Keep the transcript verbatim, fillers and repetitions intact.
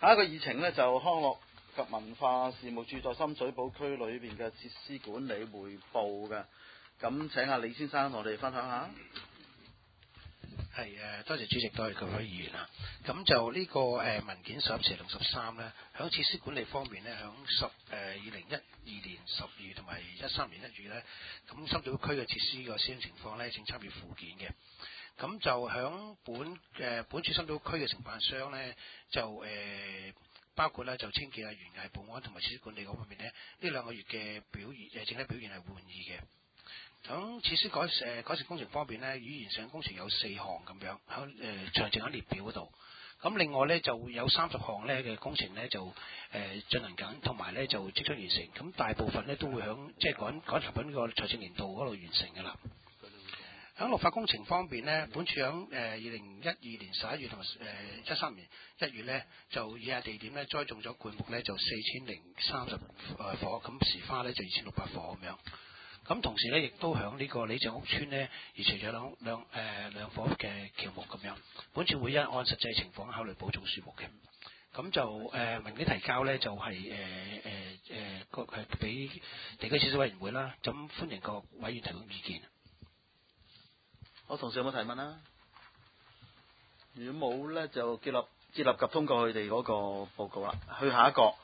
下一個議程呢，就康樂及文化事務處在深水埗區裏邊嘅設施管理匯報嘅，咁請阿李先生同我哋分享下。 係誒，多謝主席，多謝各位議員啦。咁就呢個誒文件十一斜六十三咧，響設施管理方面咧，響十誒二零一二年十二月同埋一三年一月咧，咁深水埗區嘅設施個使用情況咧，正參與附件嘅。咁就響本誒、呃、本處深水埗區嘅承辦商咧，就誒、呃、包括咧就清潔啊、園藝、保安同埋設施管理嗰方面咧，呢兩個月嘅表現誒整體表現係滿意嘅。響設施改誒改善工程方面咧，語言上工程有四項咁樣，喺誒詳情喺列表嗰度。咁另外咧就有三十項咧嘅工程咧就誒、呃、進行緊，同埋咧就即將完成。咁大部分咧都會響即係趕趕及緊呢個財政年度嗰度完成㗎啦。響綠化工程方面咧，本處響誒二零一二年十一月同埋誒一三年一月咧，就以下地點咧栽種咗灌木咧就四千零三十誒棵，咁時花咧就二千六百棵咁樣。咁同時咧，亦都響呢個李鄭屋村咧，而除咗兩兩誒兩棵嘅喬木咁樣，本處會一按實際情況考慮補種樹木嘅。咁就誒、呃、文件提交咧，就係誒誒誒個係俾地區設施委員會啦。咁歡迎各委員提供意見。 我同事有冇提問啊？如果冇咧，就接納接納及通過佢哋嗰個報告啦。去下一個